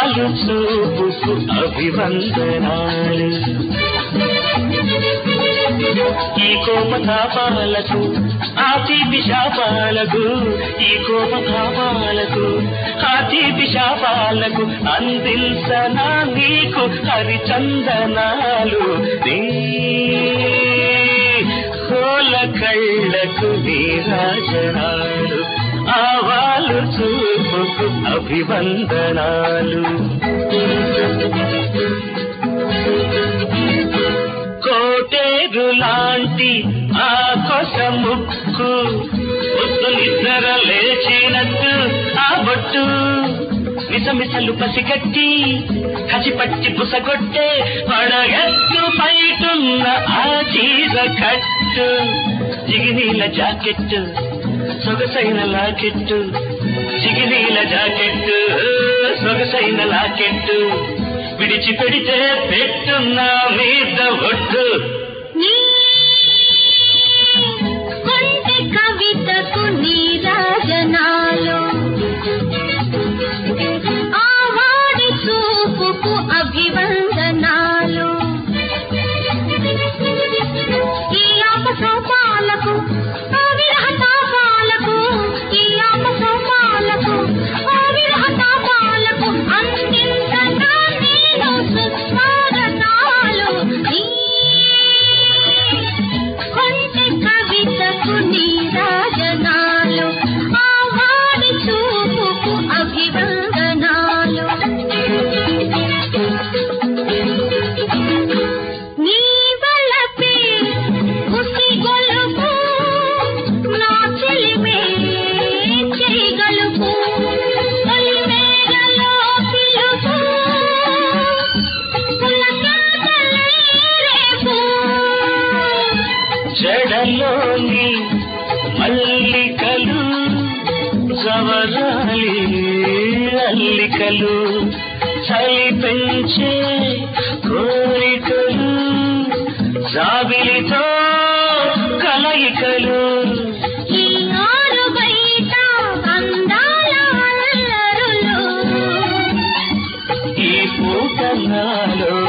ఆవాలు చూపుకు అభివందనాలు ఈ కోపతాపాలకు ఆ తీపి శాపాలకు ఈ కోపతాపాలకు ఆ తీపి శాపాలకు అందించనా నీకు హరిచందనాలు నీ కోల కళ్ళకు నీరాజనాలు ఆవాలు చూపుకు అభివందనాలు కోటేరు లాంటి ఆ కొస ముక్కు పొద్దు నిద్ర లేచినట్టు ఆ బొట్టు మిసమిసలు పసిగట్టి కసిపట్టి బుసగొట్టే పడగట్టు పైటున్న ఆ చీర కట్టు జిగినీల జాకెట్టు సొగసైన లాకెట్టు జిగినీల జాకెట్టు సొగసైన లాకెట్టు విడిచిపెడితే పెట్టున్న మీద ఒట్టు కవితకు నీరాజనాలు ఆవాడి చూపుకు అభివందనాలు ఈ ఆపసోపాలకు ఆ విరహ తాపాలకు ఈ ఆపసోపాలకు ఆ విరహ తాపాలకు అందించగా నేను సుస్వాగతాలు కొంచె కవితకు నీరాజనాలు ఆవాడి చూపుకు అభివందనాలు నీ వలపే ఉసిగొలుపు నా చెలిమే చేయగలుపు తొలి మేఘలో పిలుపు పులకాలే రేపు జడలోని మల్లికలు జవరాలి అల్లికలు చలి పెంచే కోరికలు జాబిలితో కలయికలు ఈ ఆరు బయట అందాల అల్లరులు ఈ పూట నాలో